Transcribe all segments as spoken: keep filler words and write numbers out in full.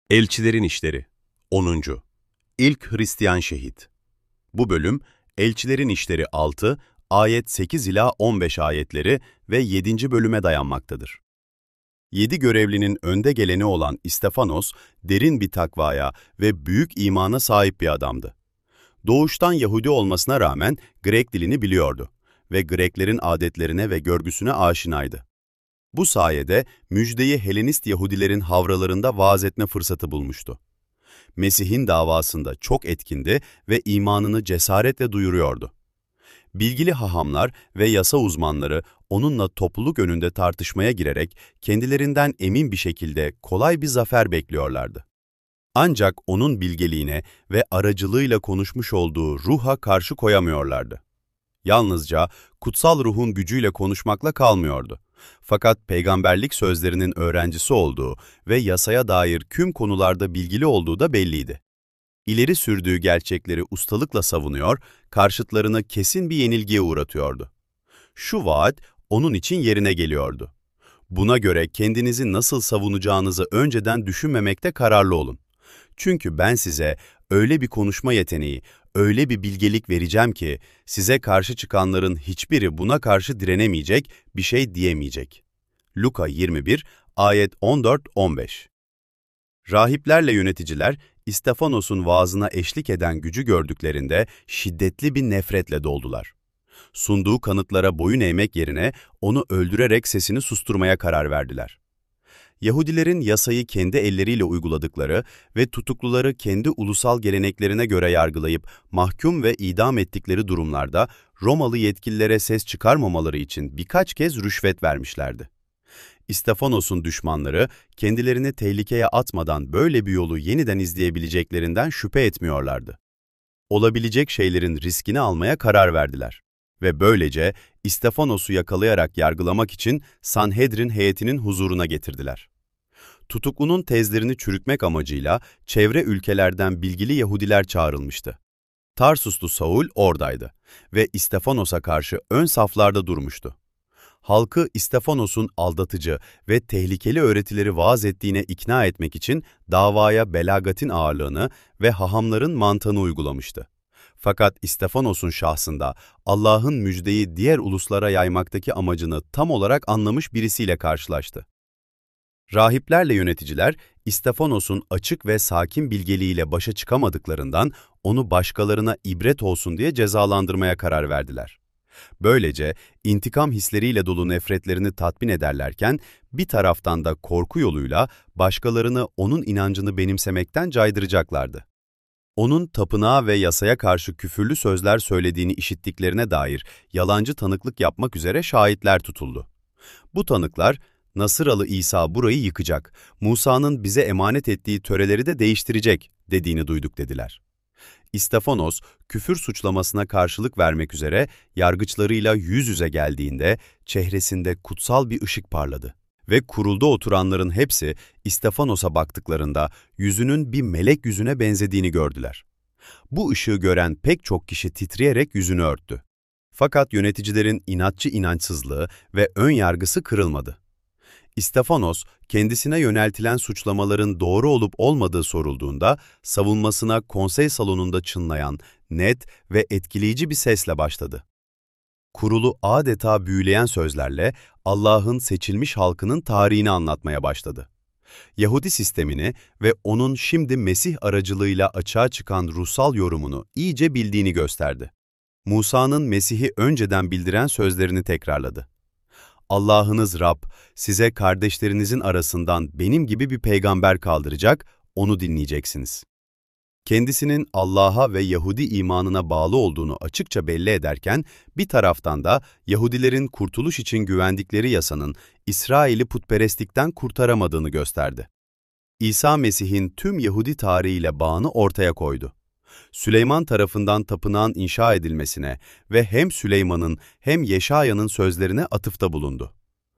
Elçilerin İşleri onuncu. İlk Hristiyan Şehit. Bu bölüm, Elçilerin İşleri altı, ayet sekiz ila on beş ayetleri ve yedinci bölüme dayanmaktadır. Yedi görevlinin önde geleni olan İstefanos, derin bir takvaya ve büyük imana sahip bir adamdı. Doğuştan Yahudi olmasına rağmen Grek dilini biliyordu ve Greklerin adetlerine ve görgüsüne aşinaydı. Bu sayede müjdeyi Helenist Yahudilerin havralarında vaaz etme fırsatı bulmuştu. Mesih'in davasında çok etkindi ve imanını cesaretle duyuruyordu. Bilgili hahamlar ve yasa uzmanları onunla topluluk önünde tartışmaya girerek kendilerinden emin bir şekilde kolay bir zafer bekliyorlardı. Ancak onun bilgeliğine ve aracılığıyla konuşmuş olduğu ruha karşı koyamıyorlardı. Yalnızca kutsal ruhun gücüyle konuşmakla kalmıyordu. Fakat peygamberlik sözlerinin öğrencisi olduğu ve yasaya dair tüm konularda bilgili olduğu da belliydi. İleri sürdüğü gerçekleri ustalıkla savunuyor, karşıtlarını kesin bir yenilgiye uğratıyordu. Şu vaat onun için yerine geliyordu. Buna göre kendinizi nasıl savunacağınızı önceden düşünmemekte kararlı olun. Çünkü ben size öyle bir konuşma yeteneği, öyle bir bilgelik vereceğim ki size karşı çıkanların hiçbiri buna karşı direnemeyecek, bir şey diyemeyecek. Luka yirmi bir, ayet on dört on beş. Rahiplerle yöneticiler, İstefanos'un vaazına eşlik eden gücü gördüklerinde şiddetli bir nefretle doldular. Sunduğu kanıtlara boyun eğmek yerine onu öldürerek sesini susturmaya karar verdiler. Yahudilerin yasayı kendi elleriyle uyguladıkları ve tutukluları kendi ulusal geleneklerine göre yargılayıp mahkum ve idam ettikleri durumlarda Romalı yetkililere ses çıkarmamaları için birkaç kez rüşvet vermişlerdi. İstefanos'un düşmanları kendilerini tehlikeye atmadan böyle bir yolu yeniden izleyebileceklerinden şüphe etmiyorlardı. Olabilecek şeylerin riskini almaya karar verdiler ve böylece İstefanos'u yakalayarak yargılamak için Sanhedrin heyetinin huzuruna getirdiler. Tutuklunun tezlerini çürütmek amacıyla çevre ülkelerden bilgili Yahudiler çağrılmıştı. Tarsuslu Saul oradaydı ve İstefanos'a karşı ön saflarda durmuştu. Halkı İstefanos'un aldatıcı ve tehlikeli öğretileri vaaz ettiğine ikna etmek için davaya belagatin ağırlığını ve hahamların mantığını uygulamıştı. Fakat İstefanos'un şahsında Allah'ın müjdeyi diğer uluslara yaymaktaki amacını tam olarak anlamış birisiyle karşılaştı. Rahiplerle yöneticiler, İstefanos'un açık ve sakin bilgeliğiyle başa çıkamadıklarından onu başkalarına ibret olsun diye cezalandırmaya karar verdiler. Böylece intikam hisleriyle dolu nefretlerini tatmin ederlerken bir taraftan da korku yoluyla başkalarını onun inancını benimsemekten caydıracaklardı. Onun tapınağa ve yasaya karşı küfürlü sözler söylediğini işittiklerine dair yalancı tanıklık yapmak üzere şahitler tutuldu. Bu tanıklar, Nasıralı İsa burayı yıkacak, Musa'nın bize emanet ettiği töreleri de değiştirecek dediğini duyduk dediler. İstefanos, küfür suçlamasına karşılık vermek üzere yargıçlarıyla yüz yüze geldiğinde çehresinde kutsal bir ışık parladı. Ve kurulda oturanların hepsi İstefanos'a baktıklarında yüzünün bir melek yüzüne benzediğini gördüler. Bu ışığı gören pek çok kişi titreyerek yüzünü örttü. Fakat yöneticilerin inatçı inançsızlığı ve ön yargısı kırılmadı. İstefanos, kendisine yöneltilen suçlamaların doğru olup olmadığı sorulduğunda savunmasına konsey salonunda çınlayan, net ve etkileyici bir sesle başladı. Kurulu adeta büyüleyen sözlerle Allah'ın seçilmiş halkının tarihini anlatmaya başladı. Yahudi sistemini ve onun şimdi Mesih aracılığıyla açığa çıkan ruhsal yorumunu iyice bildiğini gösterdi. Musa'nın Mesih'i önceden bildiren sözlerini tekrarladı. Allah'ınız Rab, size kardeşlerinizin arasından benim gibi bir peygamber kaldıracak, onu dinleyeceksiniz. Kendisinin Allah'a ve Yahudi imanına bağlı olduğunu açıkça belli ederken, bir taraftan da Yahudilerin kurtuluş için güvendikleri yasanın İsrail'i putperestlikten kurtaramadığını gösterdi. İsa Mesih'in tüm Yahudi tarihiyle bağını ortaya koydu. Süleyman tarafından tapınağın inşa edilmesine ve hem Süleyman'ın hem Yeşaya'nın sözlerine atıfta bulundu.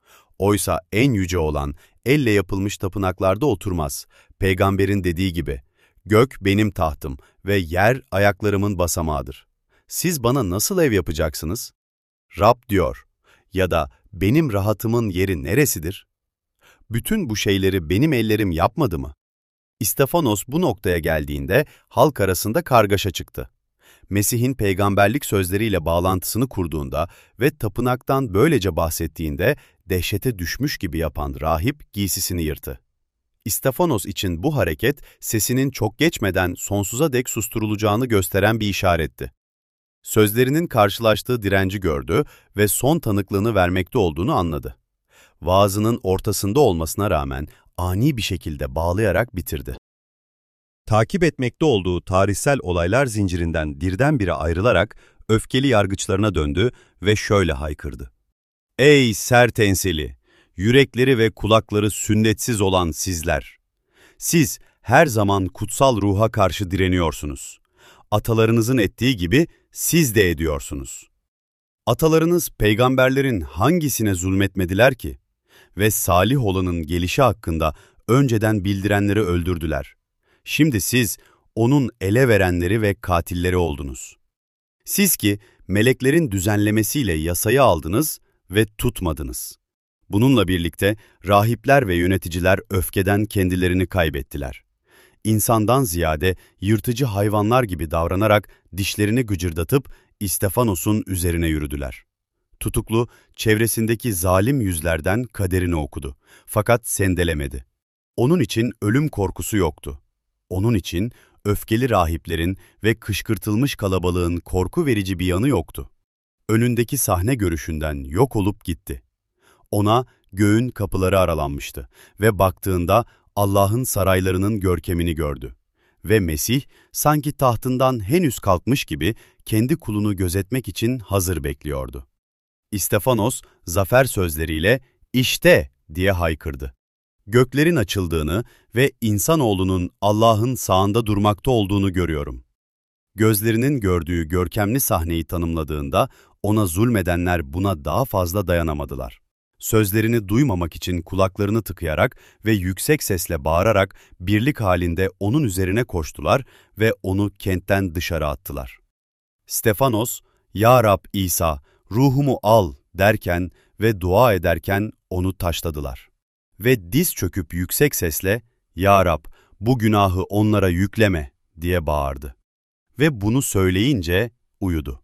Oysa en yüce olan elle yapılmış tapınaklarda oturmaz. Peygamberin dediği gibi, gök benim tahtım ve yer ayaklarımın basamağıdır. Siz bana nasıl ev yapacaksınız? Rab diyor. Ya da benim rahatımın yeri neresidir? Bütün bu şeyleri benim ellerim yapmadı mı? İstefanos bu noktaya geldiğinde halk arasında kargaşa çıktı. Mesih'in peygamberlik sözleriyle bağlantısını kurduğunda ve tapınaktan böylece bahsettiğinde dehşete düşmüş gibi yapan rahip giysisini yırttı. İstefanos için bu hareket sesinin çok geçmeden sonsuza dek susturulacağını gösteren bir işaretti. Sözlerinin karşılaştığı direnci gördü ve son tanıklığını vermekte olduğunu anladı. Vaazının ortasında olmasına rağmen ani bir şekilde bağlayarak bitirdi. Takip etmekte olduğu tarihsel olaylar zincirinden birdenbire ayrılarak öfkeli yargıçlarına döndü ve şöyle haykırdı. Ey sert enseli, yürekleri ve kulakları sünnetsiz olan sizler! Siz her zaman kutsal ruha karşı direniyorsunuz. Atalarınızın ettiği gibi siz de ediyorsunuz. Atalarınız peygamberlerin hangisine zulmetmediler ki? Ve salih olanın gelişi hakkında önceden bildirenleri öldürdüler. Şimdi siz onun ele verenleri ve katilleri oldunuz. Siz ki meleklerin düzenlemesiyle yasayı aldınız ve tutmadınız. Bununla birlikte rahipler ve yöneticiler öfkeden kendilerini kaybettiler. İnsandan ziyade yırtıcı hayvanlar gibi davranarak dişlerini gıcırdatıp İstefanos'un üzerine yürüdüler. Tutuklu, çevresindeki zalim yüzlerden kaderini okudu. Fakat sendelemedi. Onun için ölüm korkusu yoktu. Onun için öfkeli rahiplerin ve kışkırtılmış kalabalığın korku verici bir yanı yoktu. Önündeki sahne görüşünden yok olup gitti. Ona göğün kapıları aralanmıştı ve baktığında Allah'ın saraylarının görkemini gördü. Ve Mesih sanki tahtından henüz kalkmış gibi kendi kulunu gözetmek için hazır bekliyordu. İstefanos zafer sözleriyle "İşte!" diye haykırdı. Göklerin açıldığını ve insanoğlunun Allah'ın sağında durmakta olduğunu görüyorum. Gözlerinin gördüğü görkemli sahneyi tanımladığında ona zulmedenler buna daha fazla dayanamadılar. Sözlerini duymamak için kulaklarını tıkayarak ve yüksek sesle bağırarak birlik halinde onun üzerine koştular ve onu kentten dışarı attılar. Stefanos, "Ya Rab İsa, ruhumu al" derken ve dua ederken onu taşladılar. Ve diz çöküp yüksek sesle, "Ya Rab, bu günahı onlara yükleme" diye bağırdı. Ve bunu söyleyince uyudu.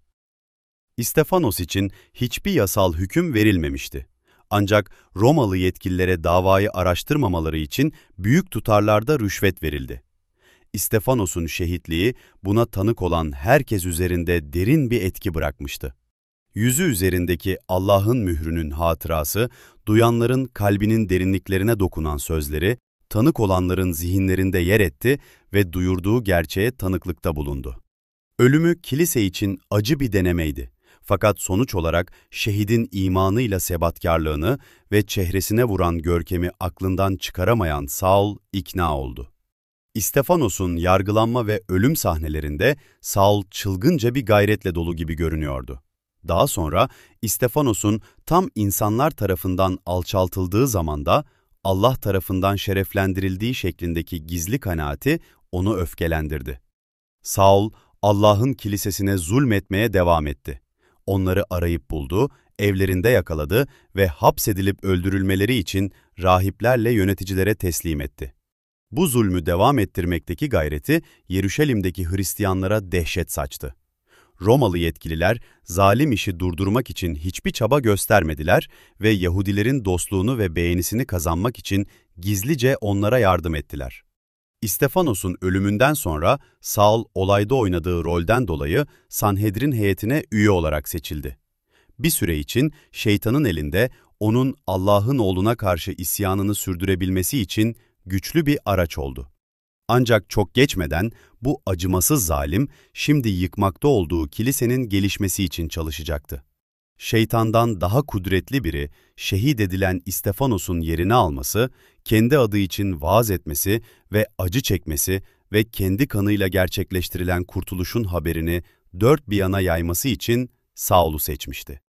İstefanos için hiçbir yasal hüküm verilmemişti. Ancak Romalı yetkililere davayı araştırmamaları için büyük tutarlarda rüşvet verildi. İstefanos'un şehitliği buna tanık olan herkes üzerinde derin bir etki bırakmıştı. Yüzü üzerindeki Allah'ın mührünün hatırası, duyanların kalbinin derinliklerine dokunan sözleri, tanık olanların zihinlerinde yer etti ve duyurduğu gerçeğe tanıklıkta bulundu. Ölümü kilise için acı bir denemeydi. Fakat sonuç olarak şehidin imanıyla sebatkarlığını ve çehresine vuran görkemi aklından çıkaramayan Saul ikna oldu. İstefanos'un yargılanma ve ölüm sahnelerinde Saul çılgınca bir gayretle dolu gibi görünüyordu. Daha sonra İstefanos'un tam insanlar tarafından alçaltıldığı zamanda Allah tarafından şereflendirildiği şeklindeki gizli kanaati onu öfkelendirdi. Saul, Allah'ın kilisesine zulmetmeye devam etti. Onları arayıp buldu, evlerinde yakaladı ve hapsedilip öldürülmeleri için rahiplerle yöneticilere teslim etti. Bu zulmü devam ettirmekteki gayreti Yeruşalim'deki Hristiyanlara dehşet saçtı. Romalı yetkililer zalim işi durdurmak için hiçbir çaba göstermediler ve Yahudilerin dostluğunu ve beğenisini kazanmak için gizlice onlara yardım ettiler. İstefanos'un ölümünden sonra Saul olayda oynadığı rolden dolayı Sanhedrin heyetine üye olarak seçildi. Bir süre için şeytanın elinde onun Allah'ın oğluna karşı isyanını sürdürebilmesi için güçlü bir araç oldu. Ancak çok geçmeden bu acımasız zalim şimdi yıkmakta olduğu kilisenin gelişmesi için çalışacaktı. Şeytandan daha kudretli biri şehit edilen İstefanos'un yerini alması, kendi adı için vaaz etmesi ve acı çekmesi ve kendi kanıyla gerçekleştirilen kurtuluşun haberini dört bir yana yayması için Saul'u seçmişti.